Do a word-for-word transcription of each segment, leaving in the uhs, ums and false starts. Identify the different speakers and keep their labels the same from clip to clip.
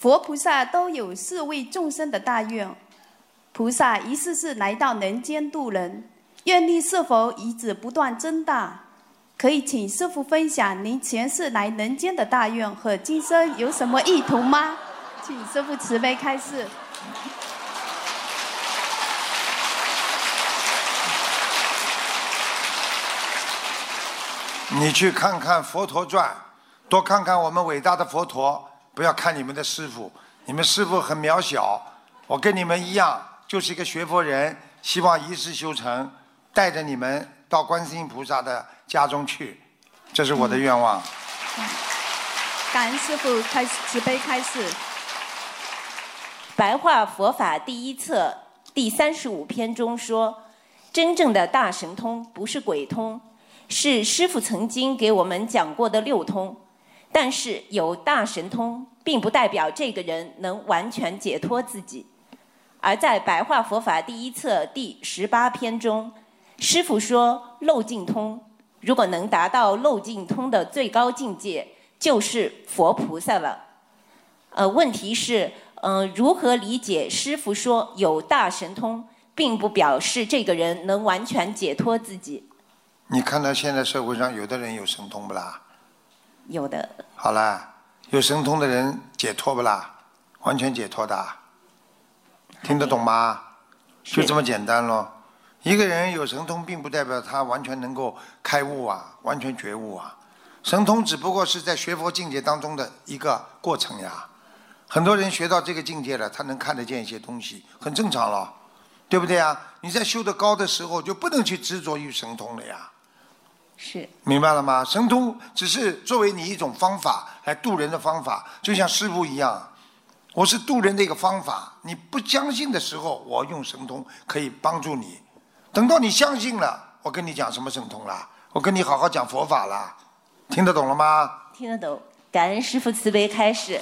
Speaker 1: 佛菩萨都有是为众生的大愿，菩萨一世世来到人间度人，愿力是否一直不断增大？可以请师父分享您前世来人间的大愿和今生有什么意图吗？请师父慈悲开示。
Speaker 2: 你去看看《佛陀传》，多看看我们伟大的佛陀，不要看你们的师父，你们师父很渺小，我跟你们一样，就是一个学佛人，希望一世修成，带着你们到观世音菩萨的家中去，这是我的愿望。
Speaker 1: 嗯、感恩师父开慈悲开示。
Speaker 3: 白话佛法第一册第三十五篇中说，真正的大神通不是鬼通，是师父曾经给我们讲过的六通。但是有大神通，并不代表这个人能完全解脱自己。而在白话佛法第一册第十八篇中，师父说漏尽通，如果能达到漏尽通的最高境界，就是佛菩萨了。呃，问题是，呃，如何理解师父说有大神通，并不表示这个人能完全解脱自己？
Speaker 2: 你看到现在社会上有的人有神通不啦？
Speaker 3: 有的。
Speaker 2: 好啦，有神通的人解脱不啦？完全解脱的，听得懂吗？就这么简单咯。一个人有神通，并不代表他完全能够开悟啊，完全觉悟啊。神通只不过是在学佛境界当中的一个过程呀。很多人学到这个境界了，他能看得见一些东西，很正常了，对不对啊？你在修得高的时候，就不能去执着于神通了呀。
Speaker 3: 是，
Speaker 2: 明白了吗？神通只是作为你一种方法来度人的方法，就像师父一样，我是度人的一个方法。你不相信的时候，我用神通可以帮助你。等到你相信了，我跟你讲什么神通啦？我跟你好好讲佛法啦，听得懂了吗？
Speaker 3: 听得懂，感恩师父慈悲开示。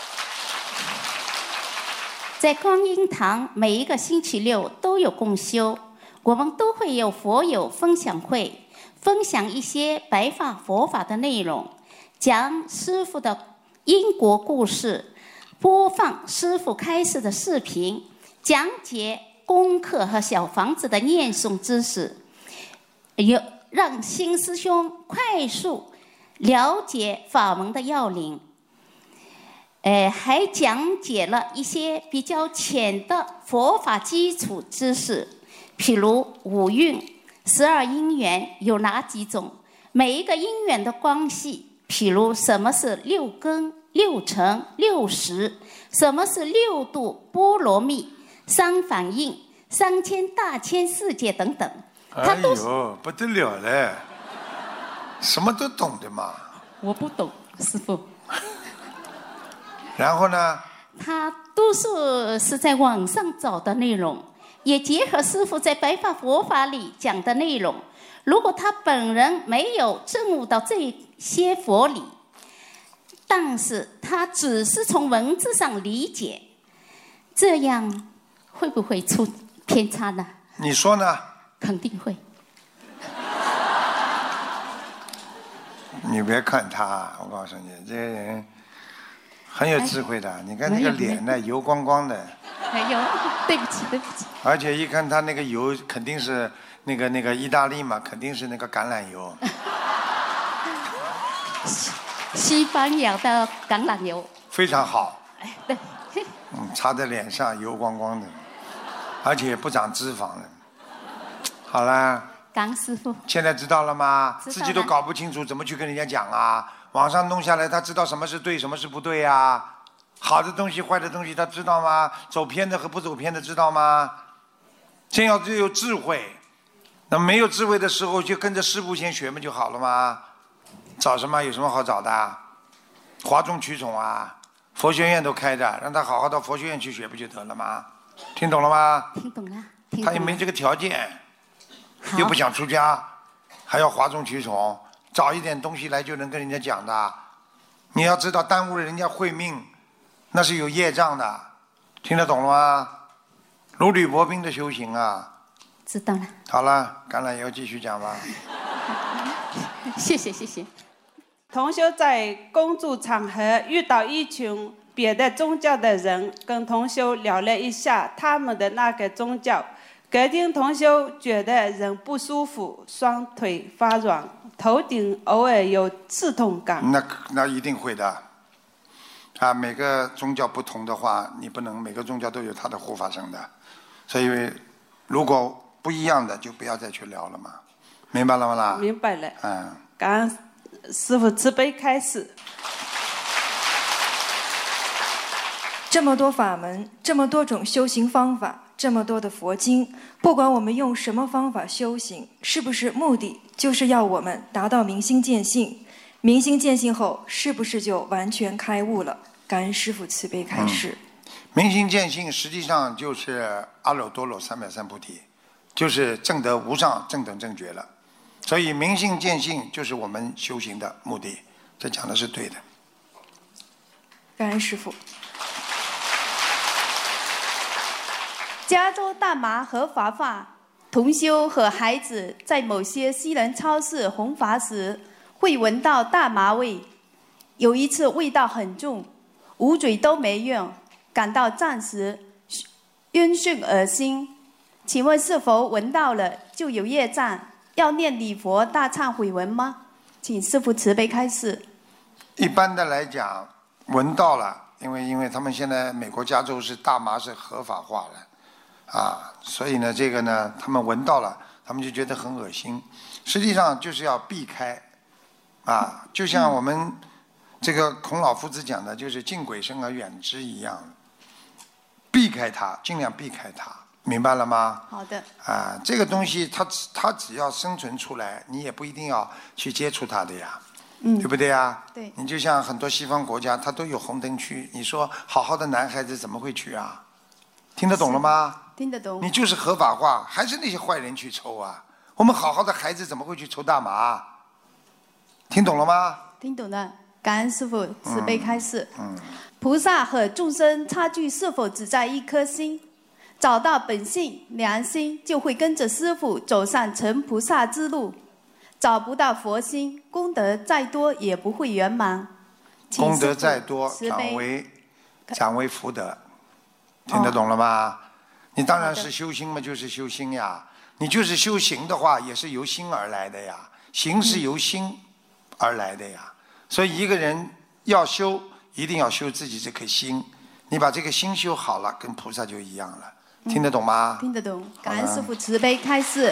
Speaker 4: 在观音堂每一个星期六都有共修，我们都会有佛友分享会，分享一些白话佛法的内容，讲师父的因果故事，播放师父开示的视频，讲解功课和小房子的念诵知识，有让新师兄快速了解法门的要领。呃，还讲解了一些比较浅的佛法基础知识，譬如五蕴、十二因缘有哪几种，每一个因缘的关系，譬如什么是六根、六尘、六识，什么是六度波罗蜜、三反应、三千大千世界等等。
Speaker 2: 哎呦，不得了嘞，什么都懂的嘛。
Speaker 4: 我不懂，师父。
Speaker 2: 然后呢？
Speaker 4: 他多数是在网上找的内容，也结合师父在白话佛法里讲的内容。如果他本人没有证悟到这些佛理，但是他只是从文字上理解，这样会不会出偏差呢？
Speaker 2: 你说呢？
Speaker 4: 肯定会。
Speaker 2: 你别看他，我告诉你，这些人很有智慧的。哎、你看那个脸呢，油光光的。
Speaker 4: 哎呦，对不起，对不起。
Speaker 2: 而且一看他那个油，肯定是那个那个意大利嘛，肯定是那个橄榄油。
Speaker 4: 西班牙的橄榄油。
Speaker 2: 非常好。
Speaker 4: 哎，对。
Speaker 2: 嗯，擦在脸上油光光的，而且不长脂肪的。好啦。
Speaker 4: 感恩师父。
Speaker 2: 现在知道了吗？
Speaker 4: 知道了。
Speaker 2: 自己都搞不清楚，怎么去跟人家讲啊？网上弄下来，他知道什么是对，什么是不对啊？好的东西、坏的东西，他知道吗？走偏的和不走偏的，知道吗？先要有智慧。那没有智慧的时候，就跟着师父先学嘛就好了吗？找什么？有什么好找的？哗众取宠啊！佛学院都开着，让他好好到佛学院去学不就得了吗？听懂了吗？
Speaker 4: 听懂了。听懂了。
Speaker 2: 他也没这个条件，又不想出家，还要哗众取宠。找一点东西来就能跟人家讲的，你要知道耽误了人家慧命，那是有业障的，听得懂了吗？如履薄冰的修行啊。
Speaker 4: 知道了。
Speaker 2: 好了，橄榄油继续讲吧。
Speaker 4: 谢谢谢谢。
Speaker 5: 同修在工作场合遇到一群别的宗教的人跟同修聊了一下他们的那个宗教，隔天同修觉得人不舒服，双腿发软，头顶偶尔有刺痛感。
Speaker 2: 那那一定会的。啊，每个宗教不同的话，你不能每个宗教都有他的护法神的，所以如果不一样的就不要再去聊了嘛，明白了吗啦？
Speaker 5: 明白了。
Speaker 2: 嗯。
Speaker 5: 感恩师父慈悲开示。
Speaker 6: 这么多法门，这么多种修行方法，这么多的佛经，不管我们用什么方法修行，是不是目的就是要我们达到明心见性？明心见性后，是不是就完全开悟了？感恩师父慈悲开示。
Speaker 2: 嗯、明心见性实际上就是阿耨多罗三藐三菩提，就是证得无上正等正觉了。所以明心见性就是我们修行的目的，这讲的是对的。
Speaker 6: 感恩师父。
Speaker 1: 加州大麻合法化，同修和孩子在某些西人超市弘法时，会闻到大麻味。有一次味道很重，捂嘴都没用，感到暂时晕眩恶心。请问是否闻到了就有业障，要念礼佛大忏悔文吗？请师父慈悲开示。
Speaker 2: 一般的来讲，闻到了，因为因为他们现在美国加州是大麻是合法化了。啊，所以呢，这个呢，他们闻到了，他们就觉得很恶心。实际上就是要避开，啊，就像我们这个孔老夫子讲的，就是敬鬼神而远之一样，避开它，尽量避开它，明白了吗？
Speaker 1: 好的。
Speaker 2: 啊，这个东西它它只要生存出来，你也不一定要去接触它的呀，
Speaker 1: 嗯，
Speaker 2: 对不对呀？
Speaker 1: 对。
Speaker 2: 你就像很多西方国家，它都有红灯区，你说好好的男孩子怎么会去啊？听得懂了吗？
Speaker 1: 听得懂。
Speaker 2: 你就是合法化，还是那些坏人去抽啊？我们好好的孩子怎么会去抽大麻？听懂了吗？
Speaker 1: 听懂了，感恩师父慈悲开示。
Speaker 2: 嗯。嗯
Speaker 1: 菩萨和众生差距是否只在一颗心？找到本性良心，就会跟着师父走上成菩萨之路。找不到佛心，功德再多也不会圆满。
Speaker 2: 功德再多，转为转为福德。听得懂了吗？哦、你当然是修心嘛，就是修心呀。你就是修行的话，也是由心而来的呀。行是由心而来的呀。嗯、所以一个人要修，一定要修自己这颗心。你把这个心修好了，跟菩萨就一样了。嗯、听得懂吗？
Speaker 1: 听得懂。感恩师父慈悲开示。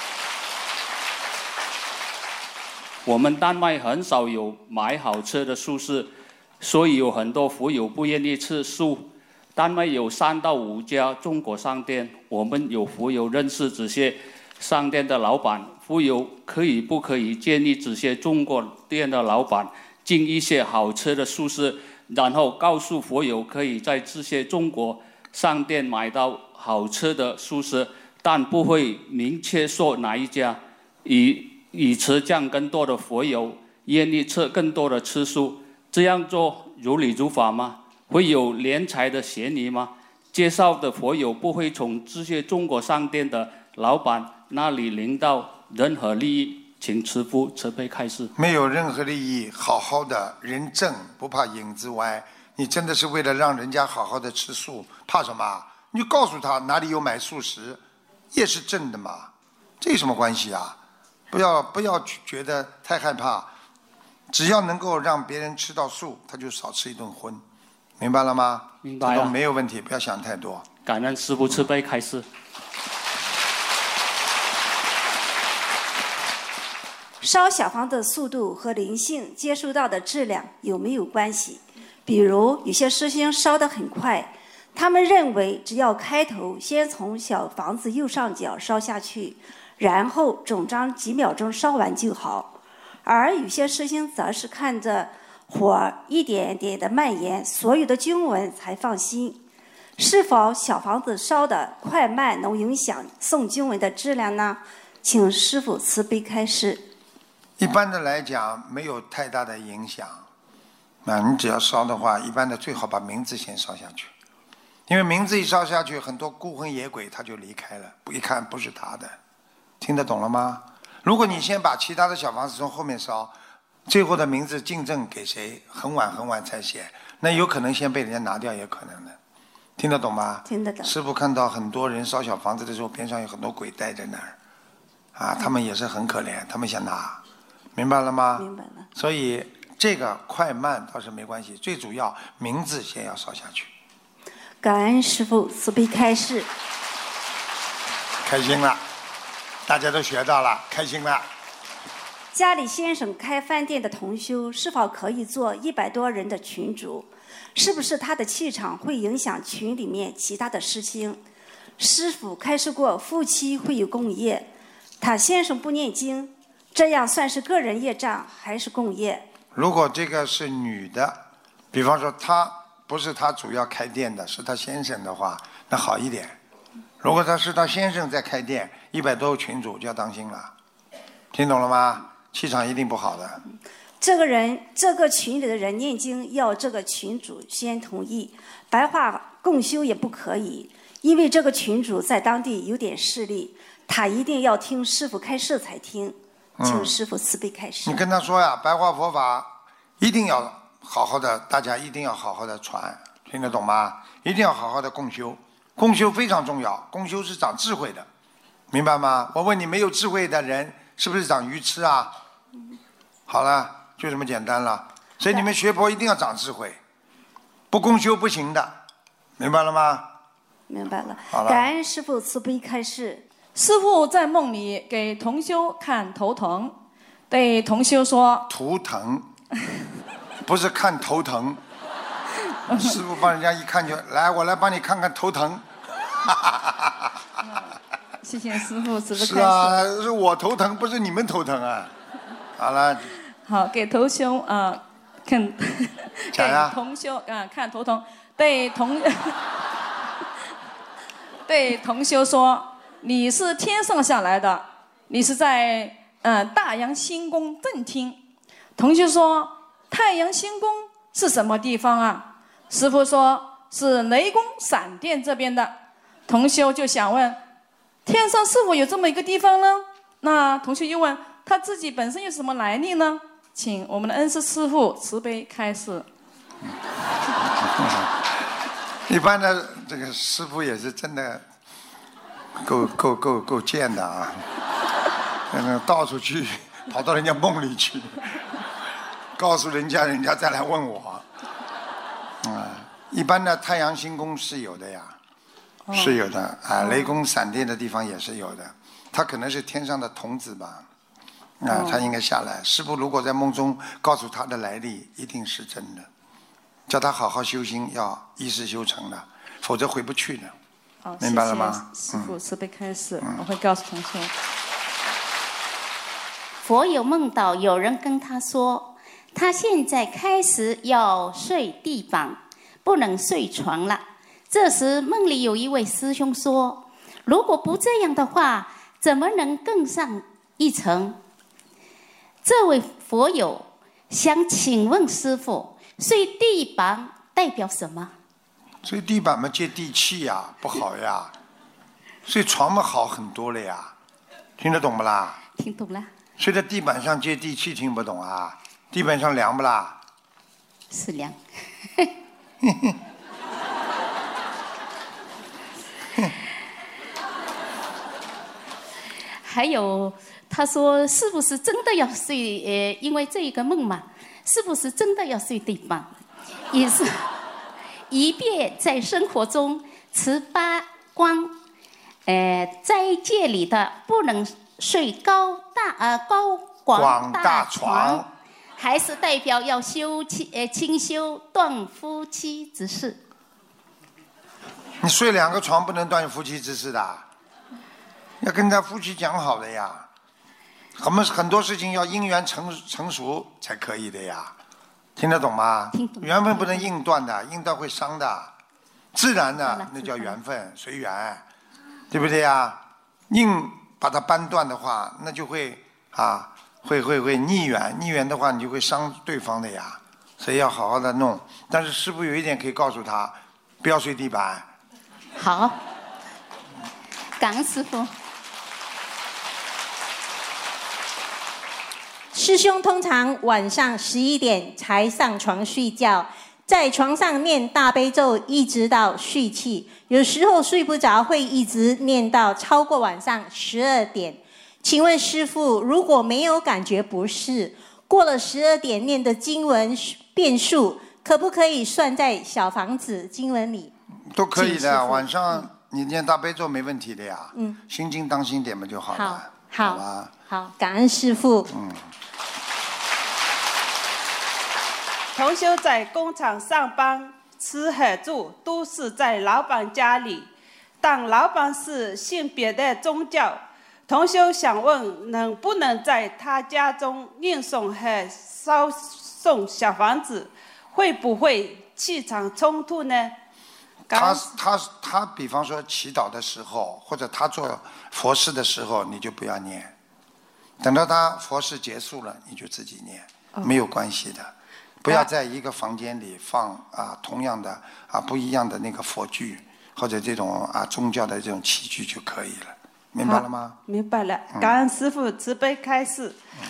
Speaker 7: 我们丹麦很少有买好吃的素食，所以有很多佛友不愿意吃素。丹麦有三到五家中国商店，我们有佛友认识这些商店的老板，佛友可以不可以建议这些中国店的老板进一些好吃的素食，然后告诉佛友可以在这些中国商店买到好吃的素食，但不会明确说哪一家，以以此让更多的佛友愿意吃更多的吃素，这样做如理如法吗？会有敛财的嫌疑吗？介绍的佛友不会从这些中国商店的老板那里领到任何利益，请慈父慈悲开示。
Speaker 2: 没有任何利益，好好的人正不怕影子歪。你真的是为了让人家好好的吃素，怕什么？你就告诉他哪里有买素食，也是正的嘛，这有什么关系啊？不要不要觉得太害怕，只要能够让别人吃到素，他就少吃一顿荤。明白了吗？
Speaker 7: 明白了，
Speaker 2: 这都没有问题，不要想太多。
Speaker 7: 感恩师父慈悲开示。
Speaker 8: 烧小房的速度和灵性接触到的质量有没有关系？比如有些师兄烧得很快，他们认为只要开头先从小房子右上角烧下去，然后整张几秒钟烧完就好。而有些师兄则是看着火一点点的蔓延，所有的经文才放心。是否小房子烧的快慢能影响诵经文的质量呢？请师父慈悲开示。
Speaker 2: 一般的来讲，没有太大的影响。那你只要烧的话，一般的最好把名字先烧下去，因为名字一烧下去，很多孤魂野鬼他就离开了，一看不是他的。听得懂了吗？如果你先把其他的小房子从后面烧，最后的名字敬赠给谁，很晚很晚才写， 那有可能先被人家拿掉，也可能的，听得懂吗？
Speaker 8: 听得懂。
Speaker 2: 师父看到很多人烧小房子的时候，边上有很多鬼待在那儿，啊，他们也是很可怜，他们想拿，明白了吗？
Speaker 8: 明白了。
Speaker 2: 所以这个快慢倒是没关系，最主要名字先要烧下去。
Speaker 8: 感恩师父慈悲开示。
Speaker 2: 开心了，大家都学到了，开心了。
Speaker 8: 家里先生开饭店的同修是否可以做一百多人的群主？是不是他的气场会影响群里面其他的师兄？师父开示过夫妻会有共业，他先生不念经，这样算是个人业障还是共业？
Speaker 2: 如果这个是女的，比方说她不是她主要开店的，是她先生的话，那好一点。如果他是他先生在开店，一百多个群主就要当心了，听懂了吗？气场一定不好的。
Speaker 8: 这个人，这个群里的人念经要这个群主先同意，白话共修也不可以，因为这个群主在当地有点势力，他一定要听师父开示才听，请师父慈悲开示。
Speaker 2: 嗯、你跟他说呀，白话佛法一定要好好的，大家一定要好好的传，听得懂吗？一定要好好的共修。共修非常重要，共修是长智慧的，明白吗？我问你，没有智慧的人是不是长愚痴啊？好了，就这么简单了。所以你们学佛一定要长智慧，不共修不行的，明白了吗？
Speaker 8: 明白了。
Speaker 2: 好了，
Speaker 8: 感恩师父慈悲开示。
Speaker 9: 师父在梦里给同修看头疼，对同修说：“
Speaker 2: 图腾，不是看头疼。”师父帮人家一看就来，我来帮你看看头疼。
Speaker 9: 谢谢师父慈悲开示。
Speaker 2: 是啊，是我头疼，不是你们头疼啊。好了。
Speaker 9: 好，给同修啊、呃、看，给同修啊、呃、看头疼，对同对同修说：“你是天上下来的，你是在嗯、呃、大阳星宫正厅。”同修说：“太阳星宫是什么地方啊？”师父说是雷公闪电这边的，同修就想问，天上是否有这么一个地方呢？那同修又问，他自己本身有什么来历呢？请我们的恩师师父慈悲开示。
Speaker 2: 一般的这个师父也是真的够够够够贱的啊，嗯，到处去跑到人家梦里去，告诉人家，人家再来问我。啊、嗯，一般的太阳星宫是有的呀，哦、是有的啊，雷公闪电的地方也是有的，他可能是天上的童子吧，啊、哦，他应该下来。师父如果在梦中告诉他的来历，一定是真的，叫他好好修心，要一世修成的，否则回不去的。
Speaker 9: 哦、
Speaker 2: 明白了吗？
Speaker 9: 师父慈悲开示、嗯，我会告诉同学。
Speaker 4: 佛有梦到有人跟他说。他现在开始要睡地板，不能睡床了。这时梦里有一位师兄说：“如果不这样的话，怎么能更上一层？”这位佛友想请问师父，睡地板代表什么？
Speaker 2: 睡地板嘛，接地气呀，不好呀。睡床嘛，好很多了呀。听得懂不啦？
Speaker 4: 听懂了。
Speaker 2: 睡在地板上接地气，听不懂啊？地板上凉不啦？
Speaker 4: 是凉。还有，他说是不是真的要睡？呃，因为这一个梦嘛，是不是真的要睡地板？也是，以便在生活中持八关，呃，斋戒里的不能睡高大呃高广大床。还是代表要修清呃清修断夫妻之事。
Speaker 2: 你睡两个床不能断夫妻之事的，要跟他夫妻讲好的呀。我们很多事情要因缘成成熟才可以的呀，听得懂吗？
Speaker 4: 听懂。
Speaker 2: 缘分不能硬断的，硬断会伤的。自然的那叫缘分，随缘，对不对呀？硬把它扳断的话，那就会啊。会会会逆缘，逆缘的话你就会伤对方的呀，所以要好好的弄。但是师父有一点可以告诉他，不要睡地板。
Speaker 4: 好，感恩师父。
Speaker 10: 师兄通常晚上十一点才上床睡觉， 在床上念大悲咒一直到睡去，有时候睡不着会一直念到超过晚上十二点。请问师父，如果没有感觉不适，过了十二点念的经文变数，可不可以算在小房子经文里？
Speaker 2: 都可以的，晚上你念大悲咒没问题的呀。
Speaker 10: 嗯，
Speaker 2: 心经当心点嘛就好了。
Speaker 10: 好，
Speaker 2: 好吧。
Speaker 10: 好，感恩师父。
Speaker 2: 嗯。
Speaker 5: 同修在工厂上班，吃和住都是在老板家里，但老板是信别的宗教。同修想问，能不能在他家中念诵和烧送小房子，会不会气场冲突呢？
Speaker 2: 他他他，比方说祈祷的时候，或者他做佛事的时候，你就不要念。等到他佛事结束了，你就自己念，没有关系的。不要在一个房间里放啊同样的啊不一样的那个佛具或者这种啊宗教的这种器具就可以了，明白了吗？
Speaker 5: 明白了，感恩师父慈悲开示。
Speaker 2: 嗯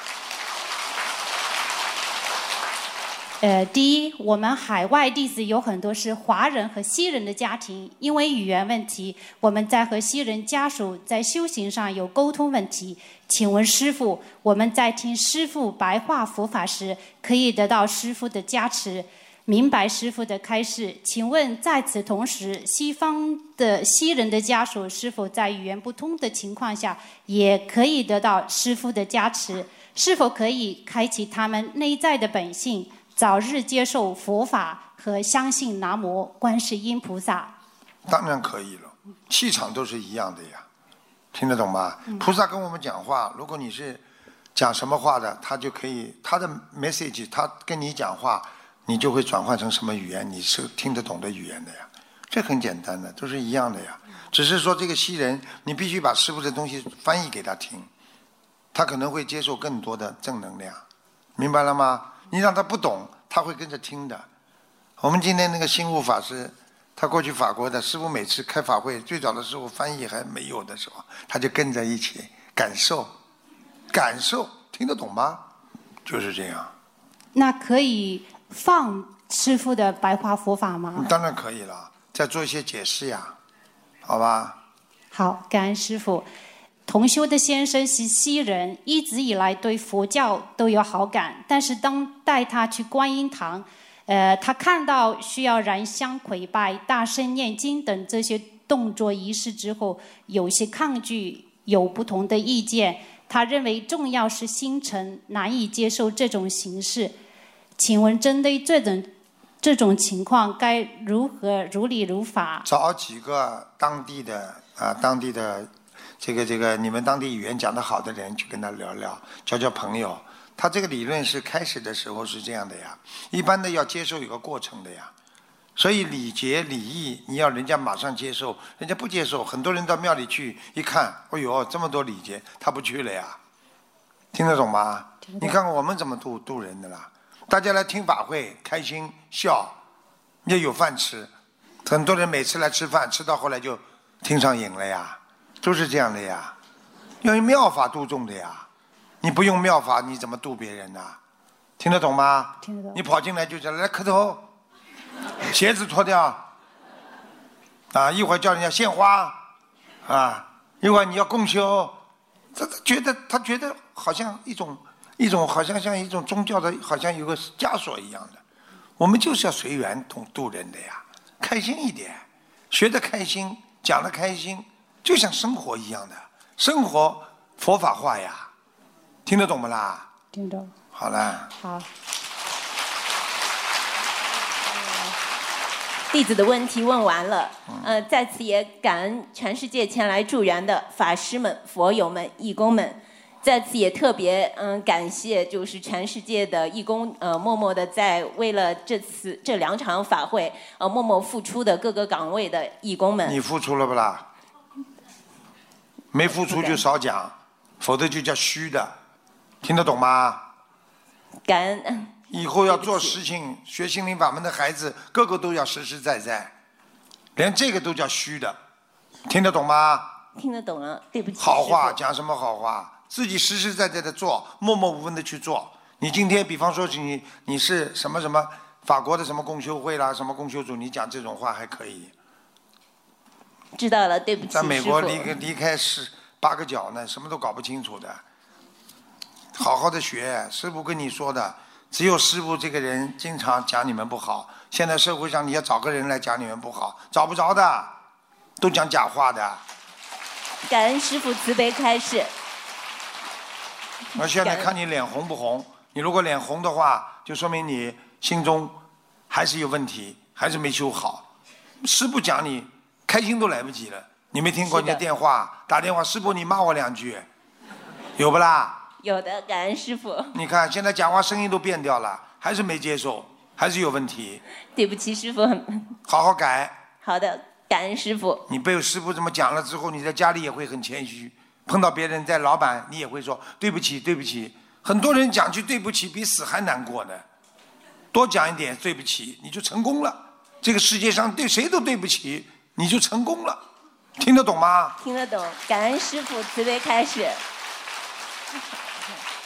Speaker 11: 呃，第一，我们海外弟子有很多是华人和西人的家庭，因为语言问题，我们在和西人家属在修行上有沟通问题。请问师父，我们在听师父白话佛法时，可以得到师父的加持，明白师父的开示。请问在此同时，西方的西人的家属是否在语言不通的情况下，也可以得到师父的加持？是否可以开启他们内在的本性？早日接受佛法和相信南无观世音菩萨。
Speaker 2: 当然可以了，气场都是一样的呀，听得懂吗？嗯、菩萨跟我们讲话，如果你是讲什么话的，他就可以他的 message， 他跟你讲话，你就会转换成什么语言，你是听得懂的语言的呀。这很简单的，都是一样的呀。只是说这个西人，你必须把师父的东西翻译给他听，他可能会接受更多的正能量，明白了吗？你让他不懂，他会跟着听的。我们今天那个心悟法师，他过去法国的师父，每次开法会，最早的时候翻译还没有的时候，他就跟着一起感受，感受，听得懂吗？就是这样。
Speaker 11: 那可以放师父的白话佛法吗？
Speaker 2: 当然可以了，再做一些解释呀，好吧？
Speaker 11: 好，感恩师父。同修的先生是西人，一直以来对佛教都有好感，但是当带他去观音堂，呃，他看到需要燃香跪拜、大声念经等这些动作仪式之后，有些抗拒，有不同的意见。他认为重要是心诚，难以接受这种形式。请问，针对这种这种情况，该如何如理如法？
Speaker 2: 找几个当地的啊，当地的。这个这个，你们当地语言讲得好的人，去跟他聊聊，交交朋友。他这个理论是开始的时候是这样的呀，一般的要接受有个过程的呀。所以礼节礼义，你要人家马上接受，人家不接受。很多人到庙里去一看，哎呦，这么多礼节，他不去了呀。听得懂吗？你看看我们怎么度度人的啦？大家来听法会，开心笑，也有饭吃。很多人每次来吃饭，吃到后来就听上瘾了呀。都是这样的呀，要用妙法度众的呀。你不用妙法，你怎么度别人呢？听得懂吗？
Speaker 11: 听得懂。
Speaker 2: 你跑进来就讲来磕头，鞋子脱掉，啊，一会儿叫人家献花，啊，一会儿你要共修，他觉得他觉得好像一种一种好像像一种宗教的，好像有个枷锁一样的。我们就是要随缘度度人的呀，开心一点，学得开心，讲得开心。就像生活一样的，生活佛法化呀，听得懂不啦？
Speaker 11: 听懂。
Speaker 2: 好了。
Speaker 11: 好。
Speaker 3: 弟子的问题问完了，呃，在此也感恩全世界前来助缘的法师们、佛友们、义工们，在此也特别嗯感谢，就是全世界的义工呃默默的在为了这次这两场法会呃默默付出的各个岗位的义工们。
Speaker 2: 你付出了不啦？没付出就少讲，否则就叫虚的，听得懂吗？
Speaker 3: 感恩。
Speaker 2: 以后要做事情，学心灵法门的孩子，个个都要实实在在，连这个都叫虚的，听得懂吗？
Speaker 3: 听得懂了，对不起。
Speaker 2: 好话讲什么好话？自己实实在在的做，默默无闻的去做。你今天，比方说你你是什么什么法国的什么共修会啦，什么共修组，你讲这种话还可以。
Speaker 3: 知道了，对不起，
Speaker 2: 在美国
Speaker 3: 师
Speaker 2: 离开离开是八个角呢，什么都搞不清楚的。好好的学，师父跟你说的，只有师父这个人经常讲你们不好。现在社会上你要找个人来讲你们不好，找不着的，都讲假话的。
Speaker 3: 感恩师父慈悲开示。
Speaker 2: 我现在看你脸红不红？你如果脸红的话，就说明你心中还是有问题，还是没修好。师父讲你开心都来不及了。你没听过你的电话打电话，师父你骂我两句，有不啦？
Speaker 3: 有的，感恩师父。
Speaker 2: 你看现在讲话声音都变掉了，还是没接受，还是有问题。
Speaker 3: 对不起，师父。
Speaker 2: 好好改。
Speaker 3: 好的，感恩师父。
Speaker 2: 你被师父这么讲了之后，你在家里也会很谦虚，碰到别人在老板，你也会说对不起，对不起。很多人讲句对不起比死还难过呢，多讲一点对不起，你就成功了。这个世界上对谁都对不起，你就成功了。听得懂吗？
Speaker 3: 听得懂，感恩师父慈悲开示。